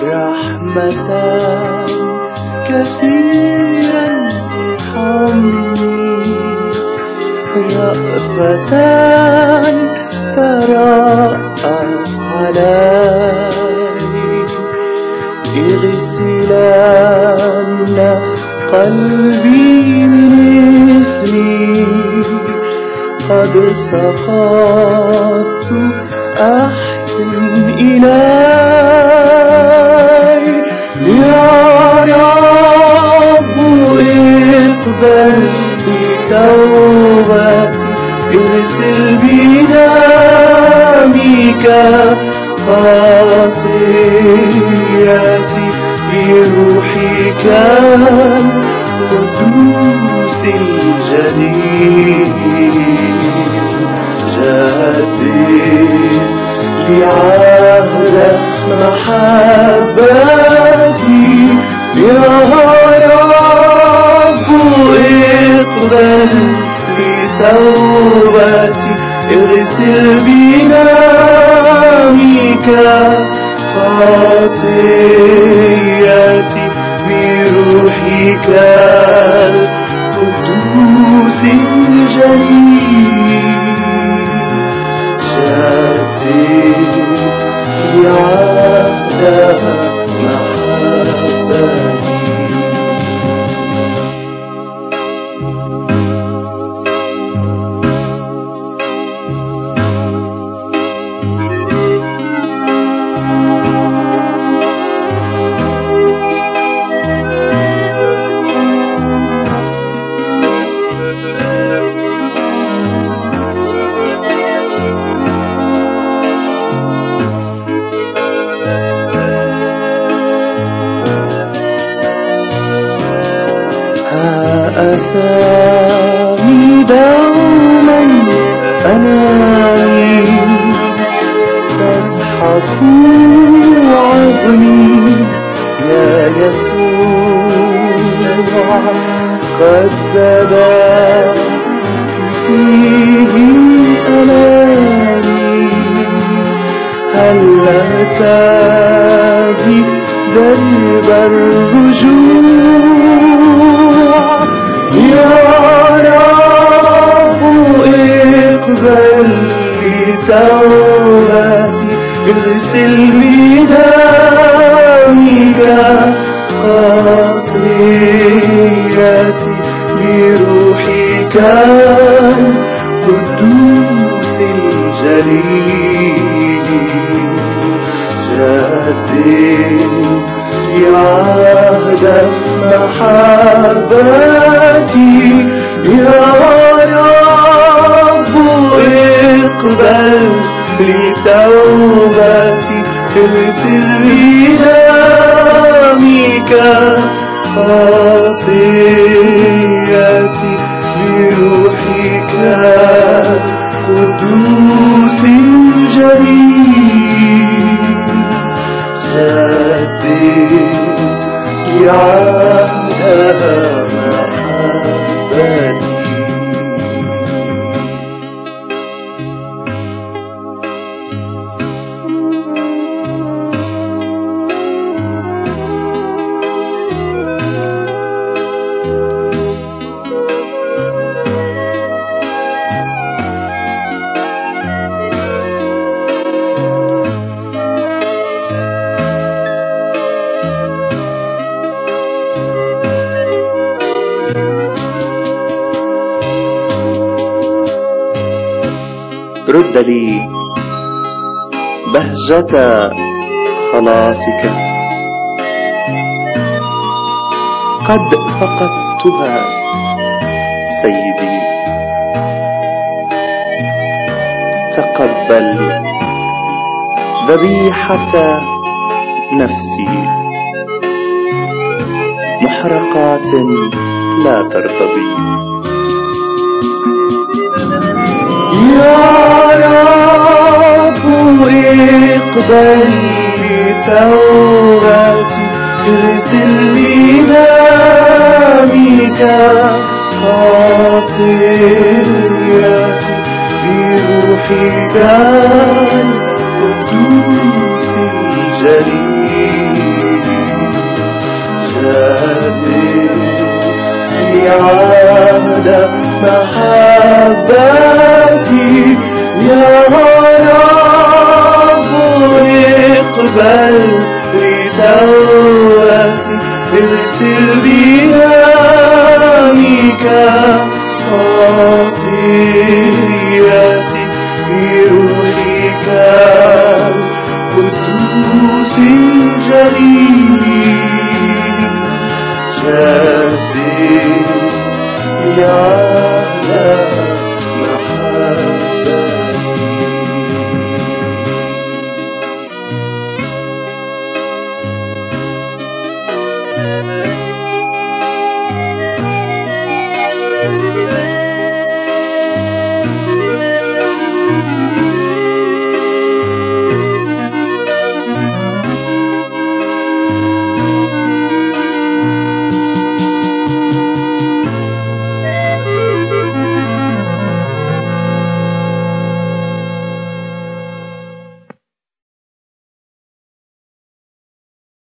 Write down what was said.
رحمة كثيرا ارحمني، رأفة ترأف علي، اغسلن قلبي من إثمي، قد سقطت أحسن إلي. يا رب اقبل بتوبتي، اغسل بدمك خطيئتي، بروحك القدوس الجليل. جدد لعهد محبتي، يا رب اقبل بتوبتي، اغسل بدمك خطيئتي، بروحك القدوس الجليل. جدد لعهد محبتي. أسامي دوما أناعي، تزحف عظمي يا يسوع، قد زادت فيه ألامي، هل أرتدي درب الرجوع؟ يا رب اقبل بتوبتي، اغسل بدمك خطيئتي، بروحك القدوس الجليل. جدد لعهد محبتي، يا رب اقبل لتوبتي، اغسل بدمك خطيئتي، بروحك القدوس الجليل. جدد لعهد محبتي. رد لي بهجة خلاصك، قد فقدتها سيدي. تقبل ذبيحة نفسي، محرقات لا ترتضي. يا رب اقبل بتوبتي، اغسل بدمك خطيئتي، بروحك القدوس الجليل. جددني عهد محبتي يا رب، اقبل لتوبتي، اغسل بدمك خطيئتي بروحك القدوس الجليل. جددني